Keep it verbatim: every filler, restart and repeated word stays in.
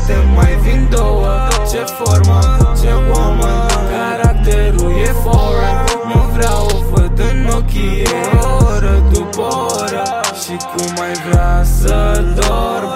poate mai vin două. Ce formă, ce woman, caracterul e foreign. Mă vreau, o văd în ochii ei, oră după oră. Și cum ai vrea să dorm